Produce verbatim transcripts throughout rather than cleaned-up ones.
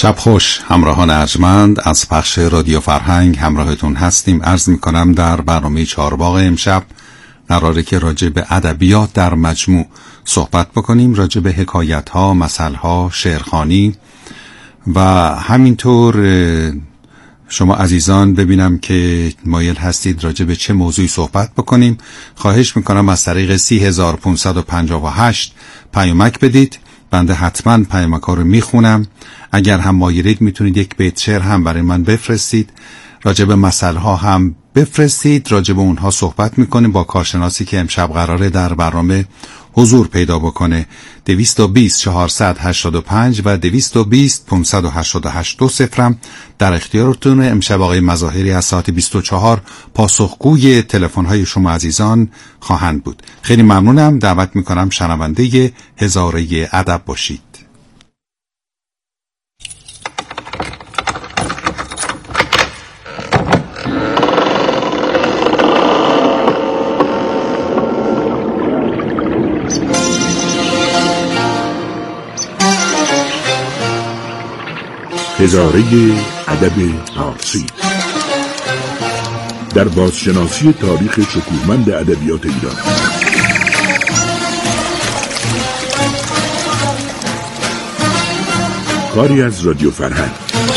شب خوش همراهان ارجمند، از پخش رادیو فرهنگ همراهتون هستیم. عرض میکنم در برنامه چهارباغ امشب قراره که راجع به ادبیات در مجموع صحبت بکنیم، راجع به حکایت ها، مثل ها، شعرخوانی و همینطور شما عزیزان ببینم که مایل هستید راجع به چه موضوعی صحبت بکنیم. خواهش میکنم از طریق سی هزار و پانصد و پنجاه و هشت پیامک بدید، بنده حتما پیامک ها رو میخونم. اگر هم مایلید میتونید یک بیت شعر هم برای من بفرستید، راجع به مسئله ها هم بفرستید، راجع به اونها صحبت میکنیم با کارشناسی که امشب قراره در برنامه حضور پیدا بکنه. دویست و بیست چهارصد و هشتاد و پنج و دویست و بیست پانصد و هشتاد و هشت دو صفرم در اختیارتونه. امشب آقای مظاهری از ساعت بیست و چهار پاسخگوی تلفن‌های شما عزیزان خواهند بود. خیلی ممنونم. دعوت میکنم شنونده هزاره ادب باشید. هزاره ادب فارسی در بازشناسی تاریخ شکوهمند ادبیات ایران. کاری از رادیو فرهنگ.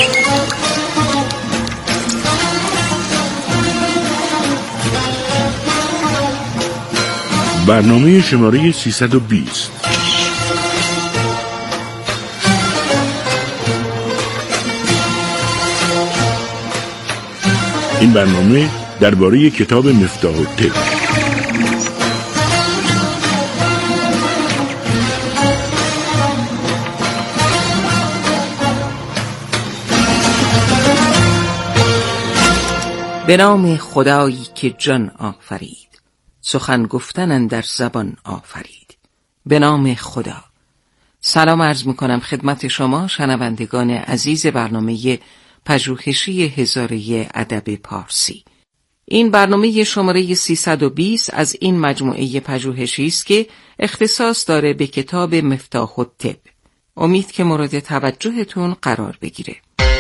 برنامه شماره سیصد و بیست. این برنامه درباره کتاب مفتاح الطب. به نام خدایی که جان آفرید، سخن گفتن اندر زبان آفرید. به نام خدا. سلام عرض میکنم خدمت شما شنوندگان عزیز برنامه پژوهشی هزاره ادب پارسی. این برنامه شماره سیصد و بیست از این مجموعه پژوهشی است که اختصاص داره به کتاب مفتاح الطب. امید که مورد توجهتون قرار بگیره.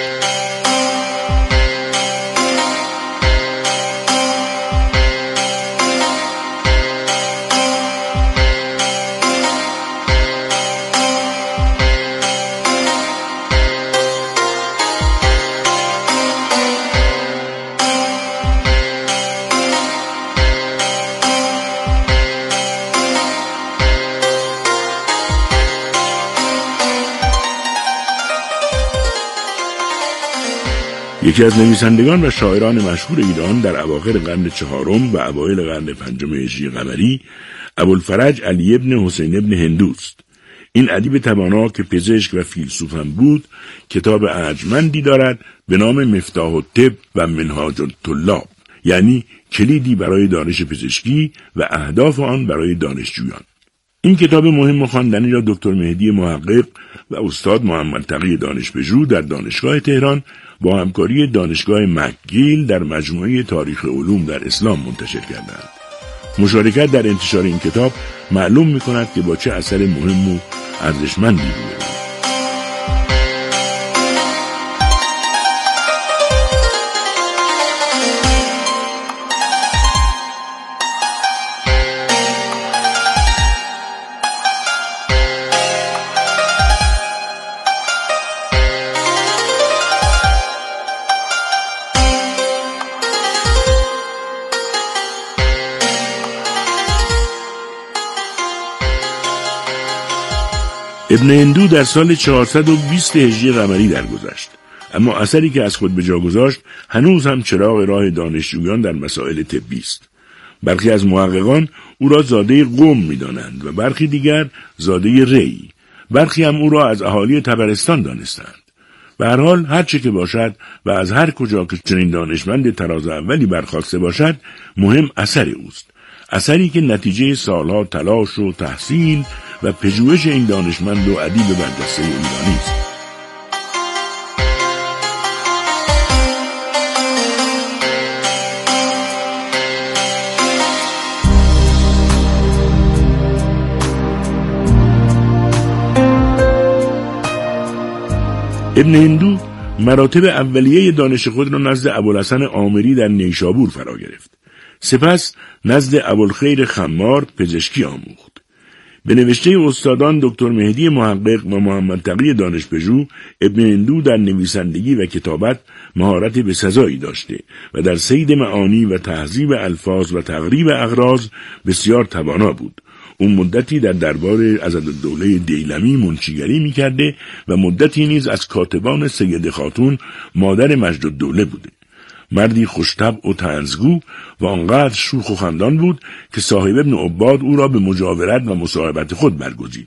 یکی از نویسندگان و شاعران مشهور ایران در اواخر قرن چهارم و اوایل قرن پنجم هجری قمری، ابوالفرج علی ابن حسین ابن هندوست. این ادیب توانا که پزشک و فیلسوف هم بود، کتاب ارجمندی دارد به نام مفتاح الطب و منهاج الطلاب، یعنی کلیدی برای دانش پزشکی و اهداف آن برای دانشجویان. این کتاب مهم و خواندنی را دکتر مهدی محقق و استاد محمد تقی دانشپژوه در دانشگاه تهران با همکاری دانشگاه مکگیل در مجموعه تاریخ علوم در اسلام منتشر کردند. مشارکت در انتشار این کتاب معلوم می‌کند که با چه اثر مهم و ارزشمندی روبروست. ابن هندو در سال چهارصد و بیست هجری قمری درگذشت، اما اثری که از خود به جا گذاشت هنوز هم چراغ راه دانشجویان در مسائل طبی است. برخی از محققان او را زاده قم می‌دانند و برخی دیگر زاده ری. برخی هم او را از اهالی طبرستان دانستند. به هر حال هر چه که باشد و از هر کجا که چنین دانشمند طراز اولی برخاسته باشد، مهم اثر اوست. اثری که نتیجه سالها تلاش و تحصیل و پژوهش این دانشمند و ادیب برجسته ایرانی است. ابن هندو مراتب اولیه دانش خود را نزد ابوالحسن عامری در نیشابور فرا گرفت. سپس نزد ابوالخیر خمار پزشکی آموخت. به نوشته استادان دکتر مهدی محقق و محمد تقی دانشپژوه، ابن هندو در نویسندگی و کتابت مهارت بسزایی داشته و در صید معانی و تهذیب الفاظ و تقریب اغراض بسیار توانا بود. اون مدتی در دربار عضدالدوله دیلمی منشیگری می‌کرده و مدتی نیز از کاتبان سید خاتون مادر مجدالدوله بوده. مردی خوشطبع و طنزگو و آنقدر شوخ و خندان بود که صاحب ابن عباد او را به مجاورت و مصاحبت خود برگزید.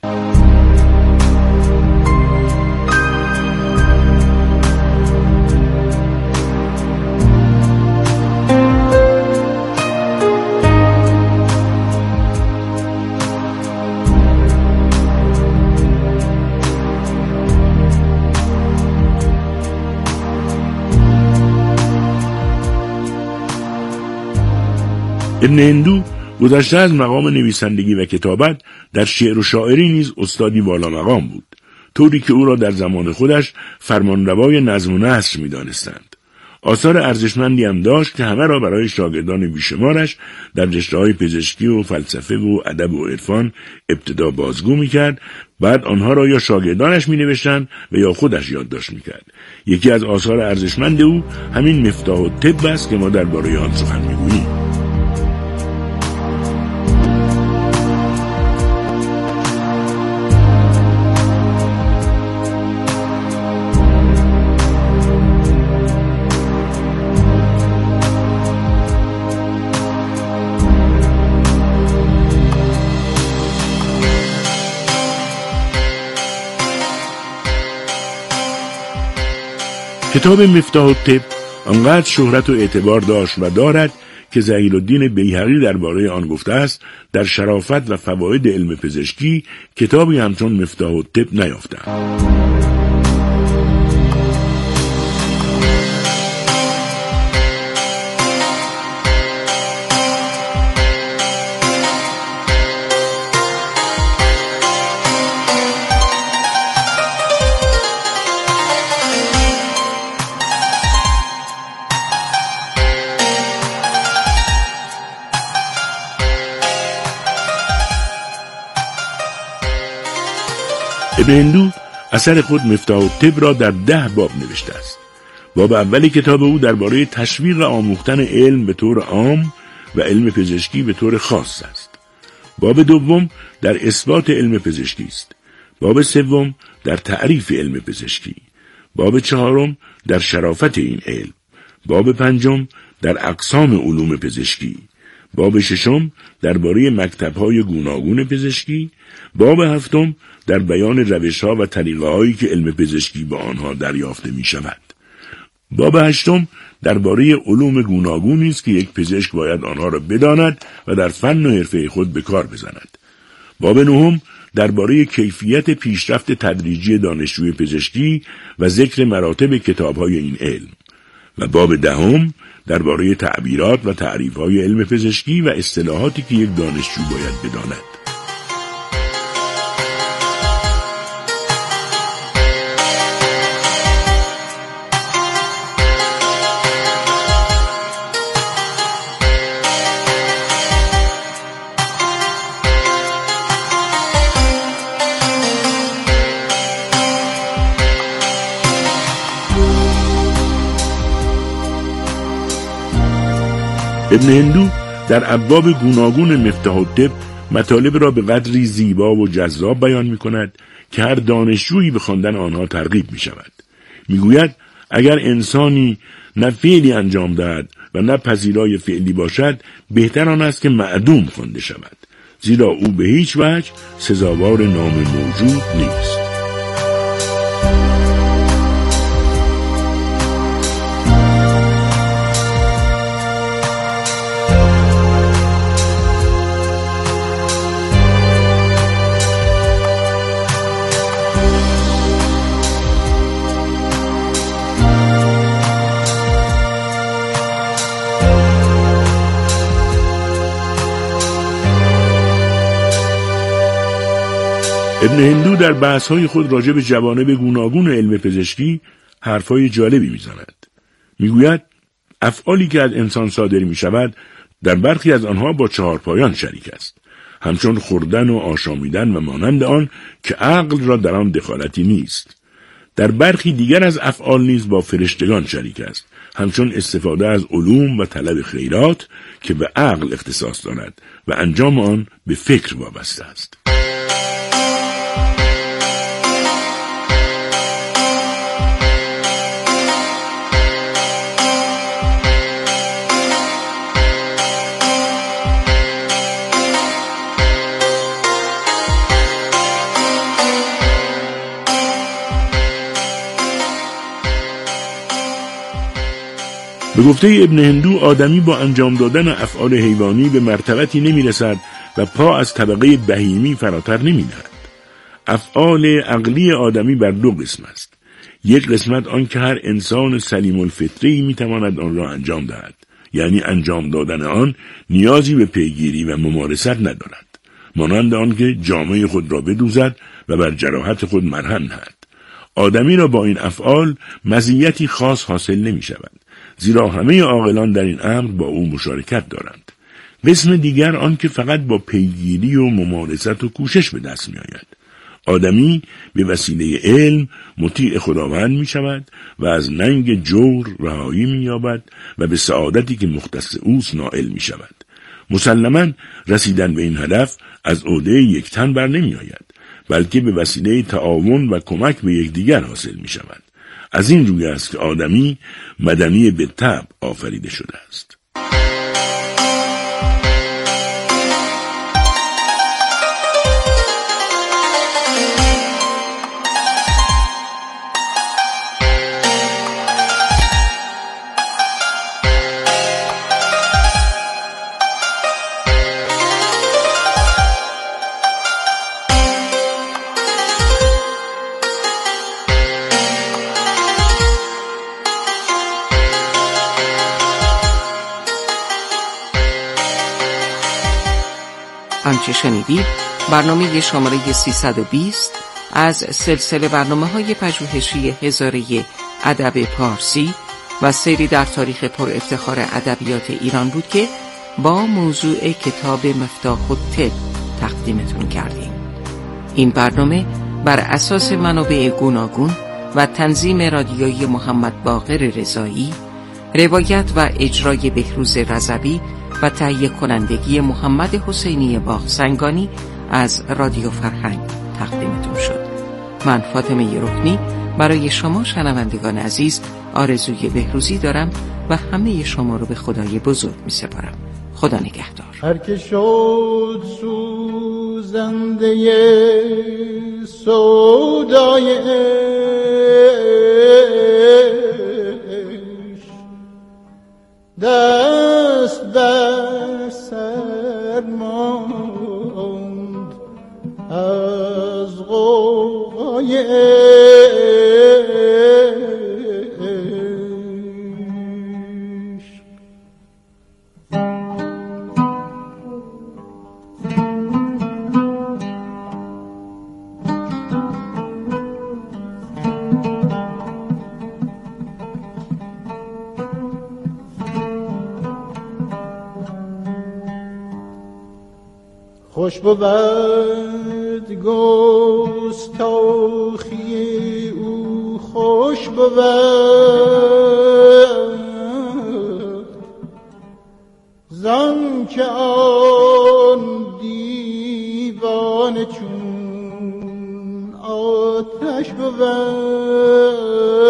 ابن هندو گذشته از مقام نویسندگی و کتابت در شعر و شاعری نیز استادی والا مقام بود، طوری که او را در زمان خودش فرمانروای نظم و نثر می‌دانستند. آثار ارزشمندی هم داشت که همه را برای شاگردان بیشمارش در رشته‌های پزشکی و فلسفه و ادب و عرفان ابتدا بازگو می‌کرد، بعد آنها را یا شاگردانش می‌نوشتند و یا خودش یادداشت می‌کرد. یکی از آثار ارزشمند او همین مفتاح الطب است که ما درباره آن سخن می‌گوییم. کتاب مفتاح الطب آنقدر شهرت و اعتبار داشت و دارد که ظهیرالدین بیهقی درباره آن گفته است در شرافت و فواید علم پزشکی کتابی همچون مفتاح الطب نیافته‌ام. ابن هندو اثر خود مفتاح الطب را در ده باب نوشته است. باب اول کتاب او درباره تشویق آموختن علم به طور عام و علم پزشکی به طور خاص است. باب دوم در اثبات علم پزشکی است. باب سوم در تعریف علم پزشکی. باب چهارم در شرافت این علم. باب پنجم در اقسام علوم پزشکی. باب ششم درباره مکتب‌های گوناگون پزشکی. باب هفتم در بیان روش‌ها و طریقه‌هایی که علم پزشکی با آنها دریافته می‌شود. باب هشتم درباره علوم گوناگونی است که یک پزشک باید آنها را بداند و در فن و حرفه خود به کار بزند. باب نهم درباره کیفیت پیشرفت تدریجی دانشجوی پزشکی و ذکر مراتب کتاب‌های این علم. و باب دهم درباره تعبیرات و تعریف‌های علم پزشکی و اصطلاحاتی که یک دانشجو باید بداند. ابن هندو در ابواب گوناگون مفتاح الطب مطالب را به قدری زیبا و جذاب بیان می کند که هر دانشجویی به خواندن آنها ترغیب می شود. می گوید اگر انسانی نه فعلی انجام دهد و نه پذیرای فعلی باشد، بهتر آن است که معدوم خوانده شود، زیرا او به هیچ وجه سزاوار نام موجود نیست. ابن هندو در بحث‌های خود راجع به جوانب گوناگون علم پزشکی حرفای جالبی می‌زند. میگوید افعالی که از انسان صادر می‌شود در برخی از آنها با چهار پایان شریک است، همچون خوردن و آشامیدن و مانند آن که عقل را در آن دخالتی نیست. در برخی دیگر از افعال نیز با فرشتگان شریک است، همچون استفاده از علوم و طلب خیرات که به عقل اختصاص دارد و انجام آن به فکر وابسته است. به گفته ابن هندو آدمی با انجام دادن افعال حیوانی به مرتبتی نمی رسد و پا از طبقه بهیمی فراتر نمی نهد. افعال عقلی آدمی بر دو قسم است. یک قسمت آن که هر انسان سلیم الفطری می تواند آن را انجام دهد، یعنی انجام دادن آن نیازی به پیگیری و ممارست ندارد، مانند آن که جامه خود را بدوزد و بر جراحت خود مرهم نهد. آدمی را با این افعال مزیتی خاص حاصل نمی شود، زیرا همه عاقلان در این امر با او مشارکت دارند. قسم دیگر آن که فقط با پیگیری و ممارست و کوشش به دست می آید. آدمی به وسیله علم مطیع خداوند می شود و از ننگ جور رهایی می یابد و به سعادتی که مختص اوست نائل می شود. مسلماً رسیدن به این هدف از عهده یک تن بر نمی آید، بلکه به وسیله تعاون و کمک به یکدیگر حاصل می شود. از این روی است که آدمی مدنی به طبع آفریده شده است. آنچه شنیدید برنامه شماره سیصد و بیست از سلسله برنامه‌های پژوهشی هزاره ادب پارسی و سیری در تاریخ پر افتخار ادبیات ایران بود که با موضوع کتاب مفتاح الطب تقدیمتون کردیم. این برنامه بر اساس منابع گوناگون و تنظیم رادیویی محمد باقر رضایی، روایت و اجرای بهروز رضوی و تهیه کنندگی محمد حسینی باغسنگانی از رادیو فرهنگ تقدیمتون شد. من فاطمه رکنی برای شما شنوندگان عزیز آرزوی بهروزی دارم و همه شما رو به خدای بزرگ می سپارم. خدا نگهدار. هر که شد سوزنده سودای دست بر سر ماند از غوغای خوش بود گستاخی او، خوش بود زن که آن دیوانه چون آتش بود.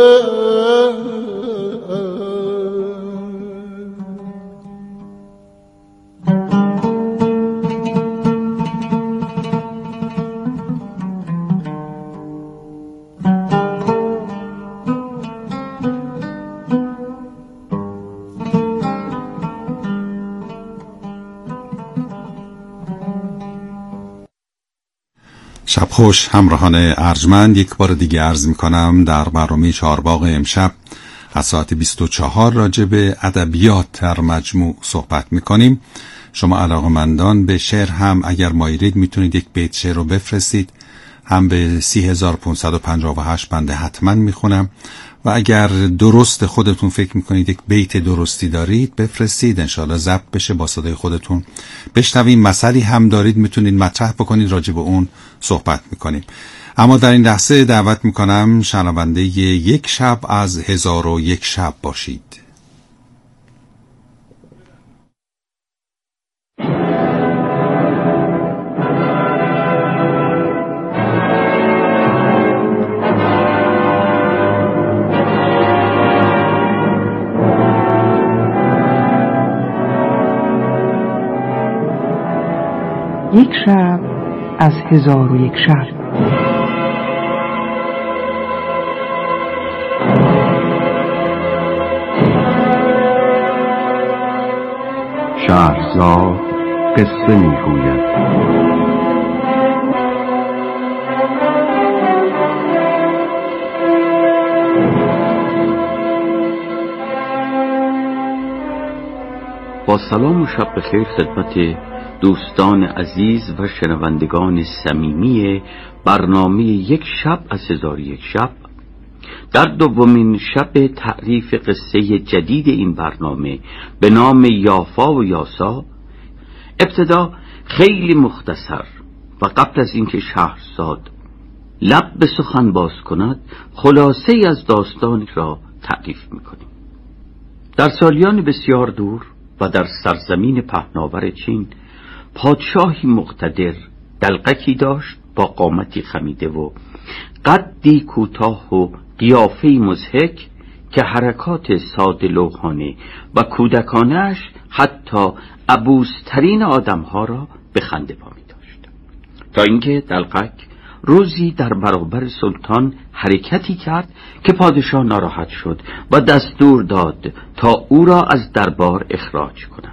شب خوش همراهان ارجمند، یک بار دیگه عرض می کنم در برنامه چهارباغ امشب از ساعت بیست و چهار راجع به ادبیات در مجموع صحبت می کنیم. شما علاقه‌مندان به شعر هم اگر مایلید میتونید یک بیت شعر رو بفرستید هم به سی هزار و پانصد و پنجاه و هشت بنده حتما میخونم و اگر درست خودتون فکر میکنید یک بیت درستی دارید بفرستید، انشاءالله ضبط بشه با صدای خودتون بشنویم. مسئله هم دارید میتونید مطرح بکنید، راجع به اون صحبت میکنیم. اما در این لحظه دعوت میکنم شنونده یک شب از هزار و یک شب باشید. یک شب از هزار و یک شب. شهرزاد قصه میگوید. با سلام و شب بخیر خدمت دوستان عزیز و شنوندگان صمیمی برنامه یک شب از هزار و یک شب. در دومین شب تعریف قصه جدید این برنامه به نام یافا و یاسا، ابتدا خیلی مختصر و قبل از اینکه شهرزاد لب به سخن باز کند خلاصه از داستان را تعریف می‌کنیم. در سالیان بسیار دور و در سرزمین پهناور چین پادشاهی مقتدر دلقکی داشت با قامتی خمیده و قدی کوتاه و قیافه‌ای مضحک که حرکات ساده لوحانه و کودکانش حتی عبوس‌ترین آدم‌ها را به خنده وامی داشت. تا اینکه دلقک روزی در برابر سلطان حرکتی کرد که پادشاه ناراحت شد و دستور داد تا او را از دربار اخراج کنند.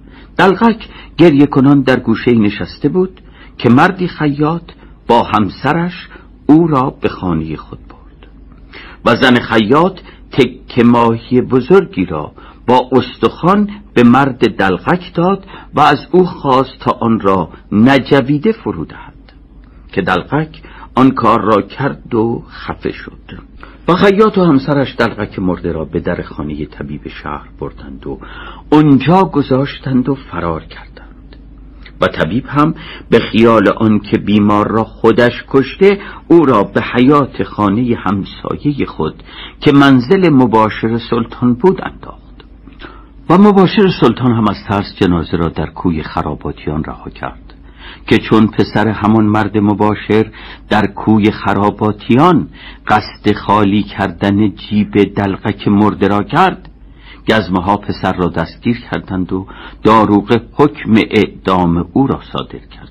دلقک گریه کنان در گوشه نشسته بود که مردی خیاط با همسرش او را به خانه خود برد و زن خیاط تکه ماهی بزرگی را با استخوان به مرد دلقک داد و از او خواست تا آن را نجویده فرو دهد که دلقک آن کار را کرد و خفه شد و خیاط و همسرش دلقک مرده را به در خانه طبیب شهر بردند و اونجا گذاشتند و فرار کردند و طبیب هم به خیال آن که بیمار را خودش کشته او را به حیاط خانه همسایه خود که منزل مباشر سلطان بود انداخت و مباشر سلطان هم از ترس جنازه را در کوی خراباتیان رها کرد که چون پسر همون مرد مباشر در کوی خراباتیان قصد خالی کردن جیب دلقک مرده را کرد، گزمه ها پسر را دستگیر کردند و داروغه حکم اعدام او را صادر کرد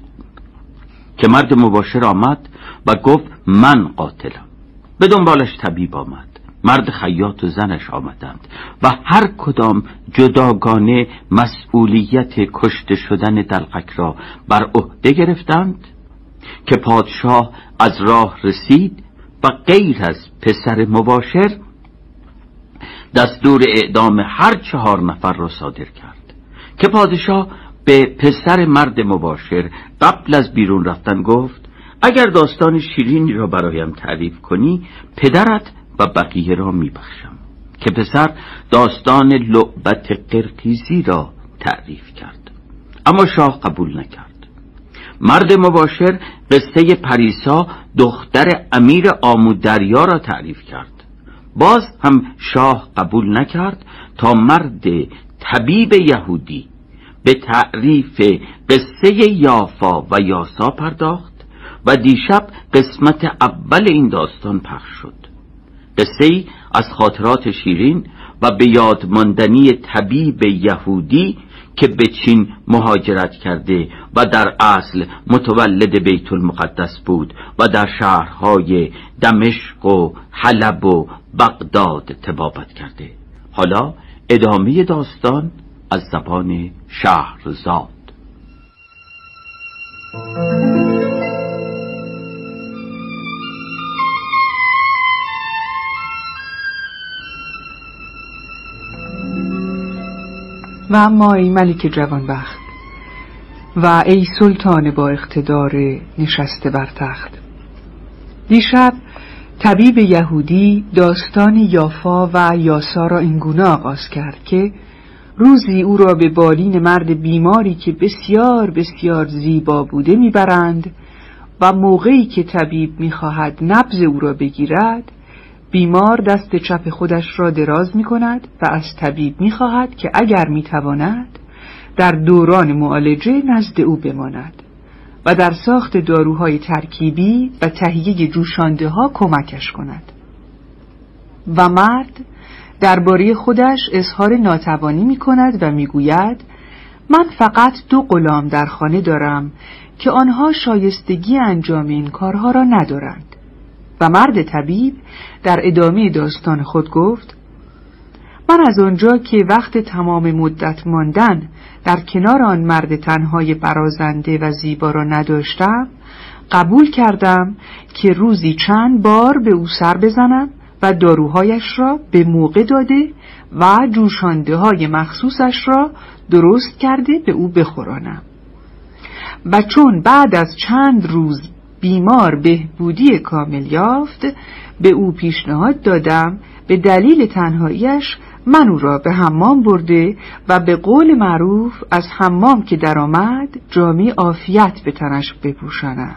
که مرد مباشر آمد و گفت من قاتلم. به دنبالش طبیب آمد، مرد خیاط و زنش آمدند و هر کدام جداگانه مسئولیت کشته شدن دلقک را بر عهده گرفتند که پادشاه از راه رسید و غیر از پسر مباشر دستور اعدام هر چهار نفر را صادر کرد که پادشاه به پسر مرد مباشر قبل از بیرون رفتن گفت اگر داستان شیرینی را برایم تعریف کنی پدرت و بقیه را میبخشم. که پسر داستان لعبت قرقیزی را تعریف کرد اما شاه قبول نکرد. مرد مباشر قصه پریسا دختر امیر آمودریا را تعریف کرد، باز هم شاه قبول نکرد تا مرد طبیب یهودی به تعریف قصه یافا و یاسا پرداخت و دیشب قسمت اول این داستان پخش شد. قصه از خاطرات شیرین و به یاد ماندنی طبیب یهودی که به چین مهاجرت کرده و در اصل متولد بیت المقدس بود و در شهرهای دمشق و حلب و بغداد طبابت کرده. حالا ادامه داستان از زبان شهرزاد. و اما ای ملک جوانبخت و ای سلطان با اقتدار نشسته بر تخت، دیشب طبیب یهودی داستان یافا و یاسا را اینگونه آغاز کرد که روزی او را به بالین مرد بیماری که بسیار بسیار زیبا بوده میبرند و موقعی که طبیب میخواهد نبض او را بگیرد، بیمار دست چپ خودش را دراز میکند و از طبیب میخواهد که اگر میتواند در دوران معالجه نزد او بماند و در ساخت داروهای ترکیبی و تهیه جوشانده ها کمکش کند. و مرد درباره خودش اظهار ناتوانی می کند و می گوید من فقط دو غلام در خانه دارم که آنها شایستگی انجام این کارها را ندارند. و مرد طبیب در ادامه داستان خود گفت من از آنجا که وقت تمام مدت ماندن در کنار آن مرد تنهای برازنده و زیبا را نداشتم، قبول کردم که روزی چند بار به او سر بزنم و داروهایش را به موقع داده و جوشانده های مخصوصش را درست کرده به او بخورانم. و چون بعد از چند روز بیمار بهبودی کامل یافت، به او پیشنهاد دادم به دلیل تنهاییش من او را به حمام برده و به قول معروف از حمام که در آمد جامه عافیت به تنش بپوشانم.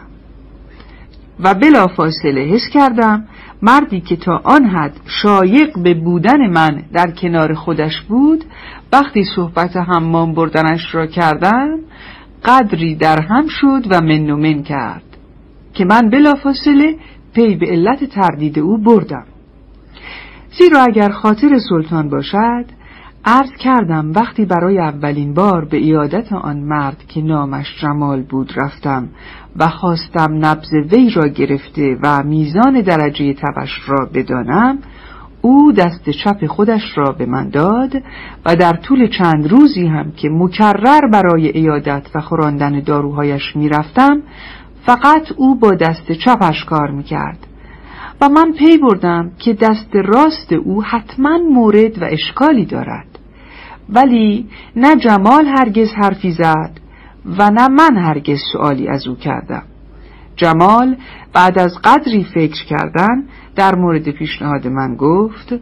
و بلافاصله حس کردم مردی که تا آن حد شایق به بودن من در کنار خودش بود، وقتی صحبت حمام بردنش را کردم قدری در هم شد و من و من کرد که من بلافاصله پی به علت تردید او بردم. زیرا اگر خاطر سلطان باشد، عرض کردم وقتی برای اولین بار به عیادت آن مرد که نامش جمال بود رفتم و خواستم نبض وی را گرفته و میزان درجه تبش را بدانم، او دست چپ خودش را به من داد و در طول چند روزی هم که مکرر برای عیادت و خوراندن داروهایش میرفتم، فقط او با دست چپش کار میکرد و من پی بردم که دست راست او حتما مورد و اشکالی دارد. ولی نه جمال هرگز حرفی زد و نه من هرگز سؤالی از او کردم. جمال بعد از قدری فکر کردن در مورد پیشنهاد من گفت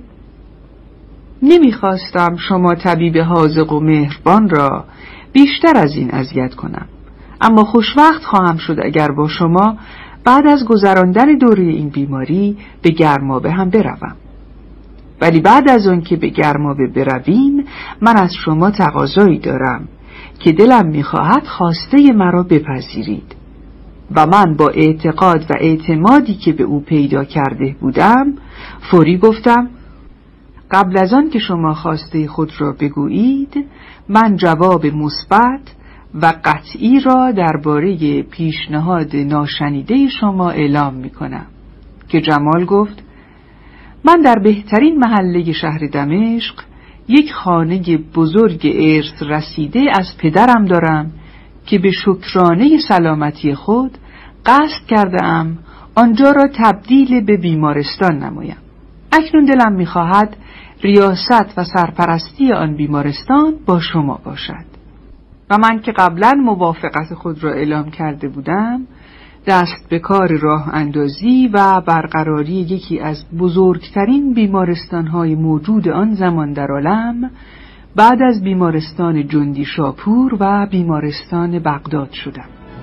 نمیخواستم شما طبیب حاذق و مهربان را بیشتر از این اذیت کنم، اما خوشوقت خواهم شد اگر با شما بعد از گذراندن دوره این بیماری به گرمابه هم بروم. ولی بعد از آن که به گرمابه برویم، من از شما تقاضایی دارم که دلم میخواهد خواسته مرا بپذیرید. و من با اعتقاد و اعتمادی که به او پیدا کرده بودم فوری گفتم قبل از آن که شما خواسته خود را بگویید، من جواب مثبت و قطعی را درباره پیشنهاد ناشنیده شما اعلام می کنم. که جمال گفت من در بهترین محله شهر دمشق یک خانه بزرگ ارث رسیده از پدرم دارم که به شکرانه سلامتی خود قصد کرده ام آنجا را تبدیل به بیمارستان نمایم. اکنون دلم می خواهد ریاست و سرپرستی آن بیمارستان با شما باشد. و من که قبلا موافقت خود را اعلام کرده بودم، دست به کار راه اندازی و برقراری یکی از بزرگترین بیمارستان‌های موجود آن زمان در عالم بعد از بیمارستان جندی شاپور و بیمارستان بغداد شدم.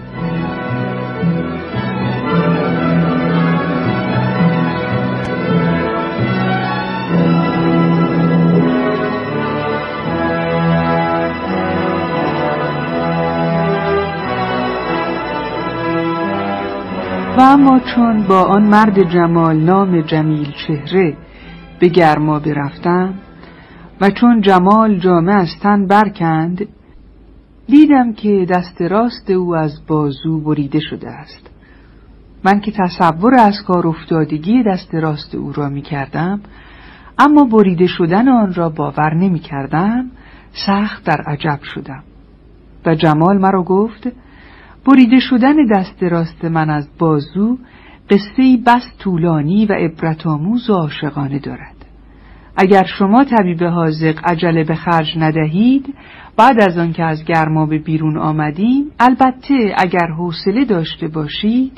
و اما چون با آن مرد جمال نام جمیل چهره به گرمابه رفتم و چون جمال جامه از تن برکند، دیدم که دست راست او از بازو بریده شده است. من که تصور از کار افتادگی دست راست او را می کردم، اما بریده شدن آن را باور نمی کردم، سخت در عجب شدم. و جمال مرا گفت بریده شدن دست راست من از بازو قصه‌ای بس طولانی و عبرت‌آموز و عاشقانه دارد. اگر شما طبیب حاذق عجله به خرج ندهید، بعد از آن که از گرمابه بیرون آمدیم، البته اگر حوصله داشته باشید،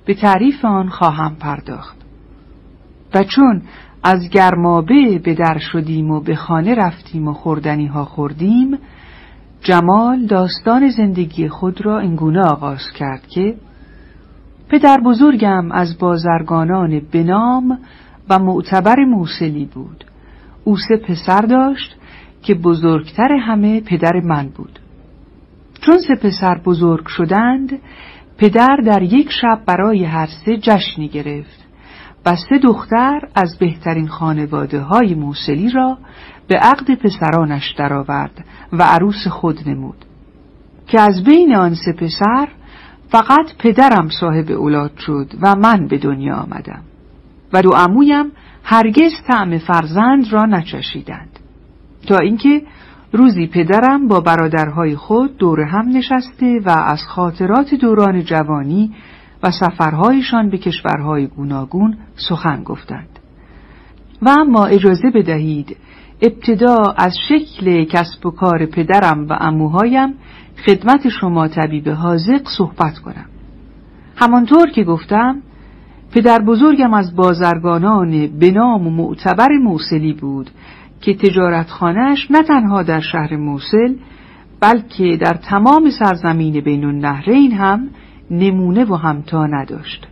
به تعریف آن خواهم پرداخت. و چون از گرمابه به در شدیم و به خانه رفتیم و خوردنی ها خوردیم، جمال داستان زندگی خود را اینگونه آغاز کرد که پدر بزرگم از بازرگانان بنام و معتبر موصلی بود. او سه پسر داشت که بزرگتر همه پدر من بود. چون سه پسر بزرگ شدند، پدر در یک شب برای هر سه جشنی گرفت و سه دختر از بهترین خانواده های موصلی را به عقد پسرانش درآورد و عروس خود نمود که از بین آن سه پسر فقط پدرم صاحب اولاد شد و من به دنیا آمدم و دو عمویم هرگز طعم فرزند را نچشیدند، تا اینکه روزی پدرم با برادرهای خود دور هم نشسته و از خاطرات دوران جوانی و سفرهایشان به کشورهای گوناگون سخن گفتند. و اما اجازه بدهید ابتدا از شکل کسب و کار پدرم و عموهایم خدمت شما طبیب حاذق صحبت کنم. همانطور که گفتم، پدر بزرگم از بازرگانان بنام و معتبر موصلی بود که تجارتخانه‌اش نه تنها در شهر موصل بلکه در تمام سرزمین بین النهرین هم نمونه و همتا نداشت.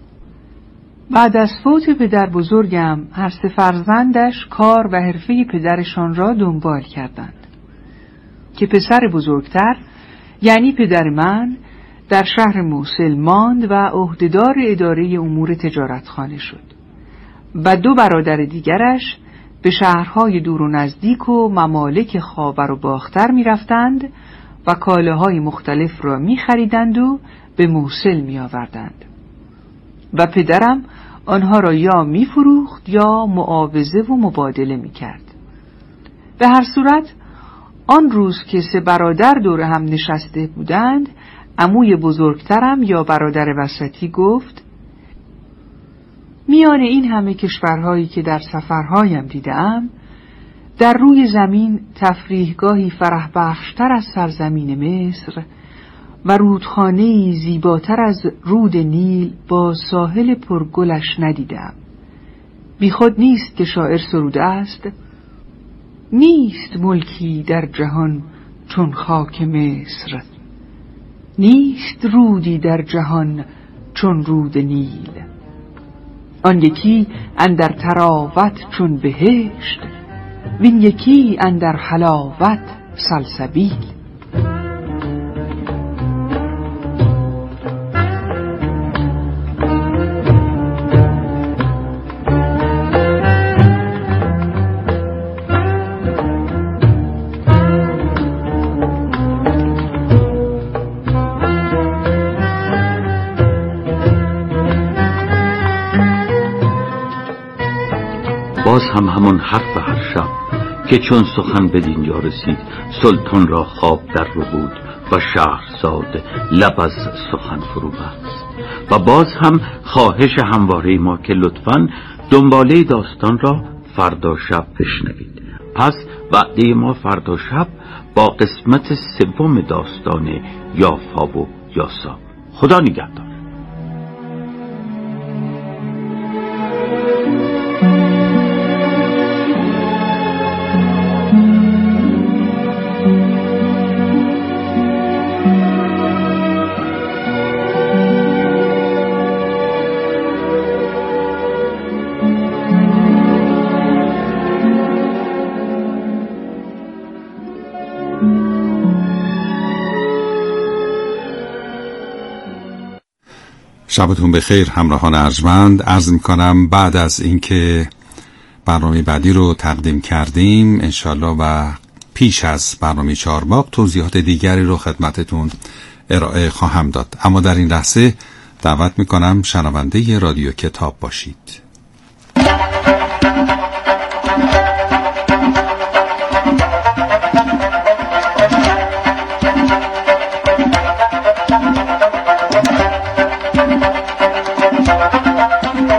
بعد از فوت پدر بزرگم هر سه فرزندش کار و حرفه پدرشان را دنبال کردند که پسر بزرگتر یعنی پدر من در شهر موصل ماند و عهدهدار اداره امور تجارتخانه شد و دو برادر دیگرش به شهرهای دور و نزدیک و ممالک خاور و باختر می رفتند و کالاهای مختلف را می خریدند و به موصل می آوردند و پدرم آنها را یا می فروخت یا معاوضه و مبادله می کرد. به هر صورت آن روز که سه برادر دور هم نشسته بودند، عموی بزرگترم یا برادر وسطی گفت: میان این همه کشورهایی که در سفرهایم دیدم، در روی زمین تفریحگاهی فرح بخشتر از سرزمین مصر و رودخانه‌ای زیباتر از رود نیل با ساحل پرگلش ندیدم. بی خود نیست که شاعر سروده است: نیست ملکی در جهان چون خاک مصر، نیست رودی در جهان چون رود نیل. آن یکی اندر تراوت چون بهشت، وین یکی اندر حلاوت سلسبیل. باز هم همون حرف هر شب که چون سخن به دینجا رسید، سلطان را خواب در رو بود و شهرزاد لب از سخن فرو بست. و باز هم خواهش همواره ما که لطفاً دنباله داستان را فردا شب بشنوید. پس وعده ما فردا شب با قسمت سوم داستان یافا و یاسا. خدا نگهدار. شبتون بخیر همراهان ارجمند. عرض میکنم بعد از اینکه برنامه بعدی رو تقدیم کردیم انشالله و پیش از برنامه چهارباغ توضیحات دیگری رو خدمتتون ارائه خواهم داد، اما در این لحظه دعوت میکنم شنونده رادیو کتاب باشید.